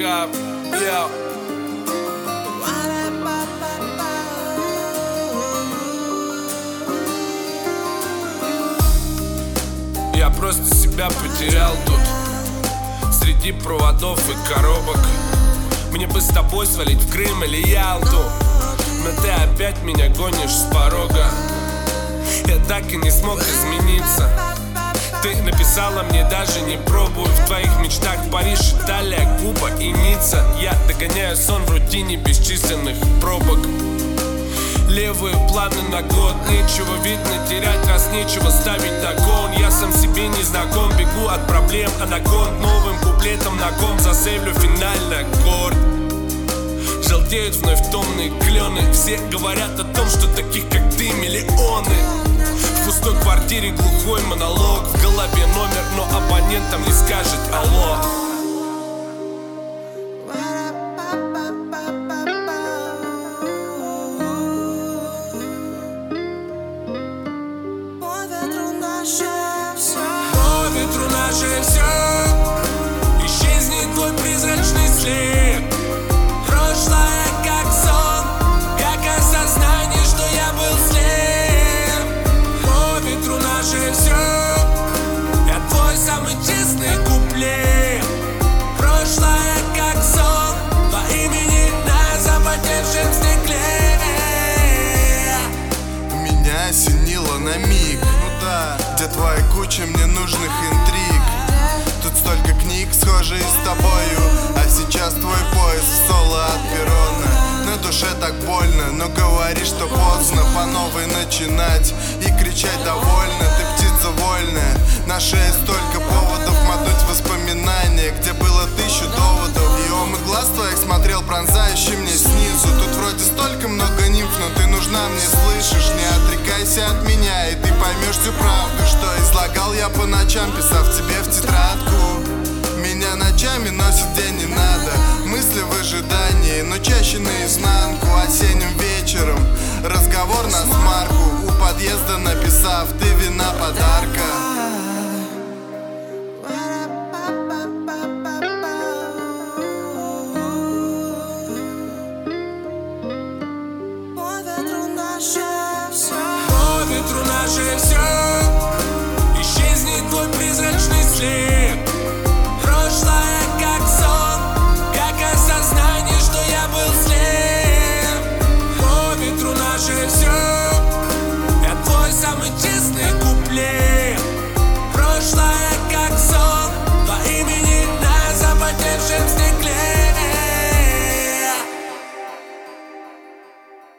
Рогав, йоу. Я просто себя потерял тут среди проводов и коробок. Мне бы с тобой свалить в Крым или Ялту, но ты опять меня гонишь с порога. Я так и не смог измениться. Ты написала мне, даже не пробую. В твоих мечтах Париж, Италия, Куба и Ницца. Я догоняю сон в рутине бесчисленных пробок. Левые планы на год, нечего видно терять, раз нечего ставить на кон. Я сам себе не знаком, бегу от проблем анаконд. Новым куплетом на ком засейвлю финальный аккорд. Желтеют вновь томные клены. Все говорят о том, что таких как ты миллионы. В пустой квартире глухой монолог. В голове номер, но абонентам не скажет алло. По ветру наше все, исчезнет твой призрачный след. Прошлое как сон, как осознание, что я был слеп. По ветру наше все, я твой самый честный куплет. Прошлое как сон, по имени на запотевшем стекле. Меня осенило на миг, где твоя куча мне нужных интриг. Тут столько книг, схожие с тобою, а сейчас твой поезд в соло от перрона. На душе так больно, но говоришь, что поздно по новой начинать и кричать довольно. Ты птица вольная, на шее столько поводов мотнуть воспоминания, где было 1000 доводов. И омы глаз твоих смотрел пронзающий мне снизу. Тут вроде столько много нимф, но ты нужна мне, слышишь? Не отрекайся от меня, и ты поймешь всю правду, что излагал я по ночам, писав тебе в тетрадку. Меня ночами носит день, не надо. Мысли в ожидании, но чаще наизнанку. Осенним вечером разговор на смарку, у подъезда написав: ты вина подарка.